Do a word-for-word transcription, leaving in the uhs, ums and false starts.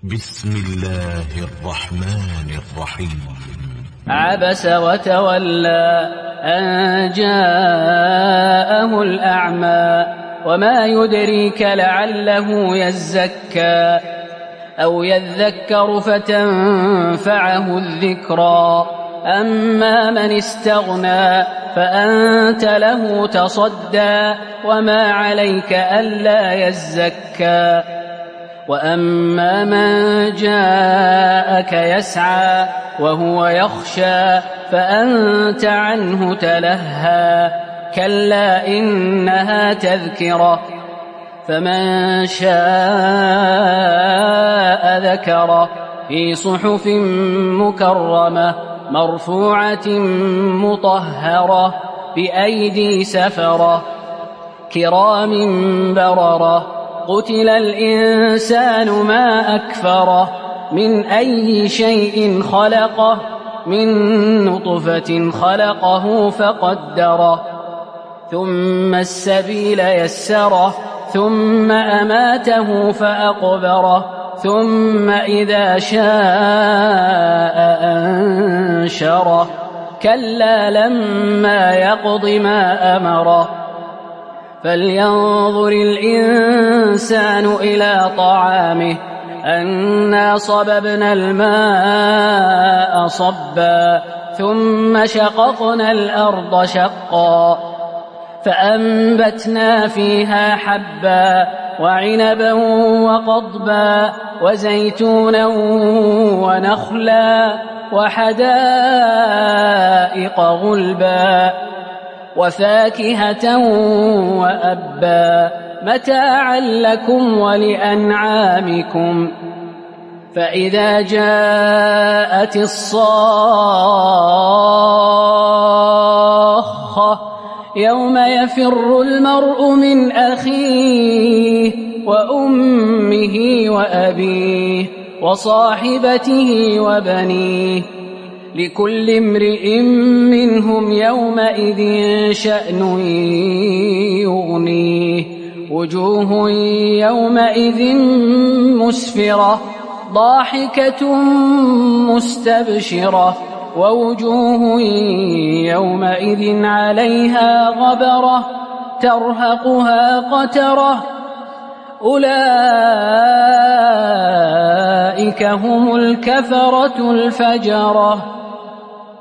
بسم الله الرحمن الرحيم. عبس وتولى أن جاءه الأعمى وما يدريك لعله يزكى أو يذكر فتنفعه الذكرى. أما من استغنى فأنت له تصدى وما عليك ألا يزكى. وأما من جاءك يسعى وهو يخشى فأنت عنه تلهى. كلا إنها تذكرة فمن شاء ذكره في صحف مكرمة مرفوعة مطهرة بأيدي سفرة كرام بررة. قتل الإنسان ما أكفره من أي شيء خلقه من نطفة خلقه فقدره ثم السبيل يسره ثم أماته فأقبره ثم إذا شاء أنشره. كلا لما يقض ما أمره. فلينظر الإنسان إلى طعامه أنا صببنا الماء صبا ثم شققنا الأرض شقا فأنبتنا فيها حبا وعنبا وقضبا وزيتونا ونخلا وحدائق غلبا وفاكهة وأبا متاعا لكم ولأنعامكم. فإذا جاءت الصاخة يوم يفر المرء من أخيه وأمه وأبيه وصاحبته وبنيه لكل امرئ منهم يومئذ شأن يغنيه. وجوه يومئذ مسفرة ضاحكة مستبشرة ووجوه يومئذ عليها غبرة ترهقها قترة. أولئك هم الكفرة الفجرة.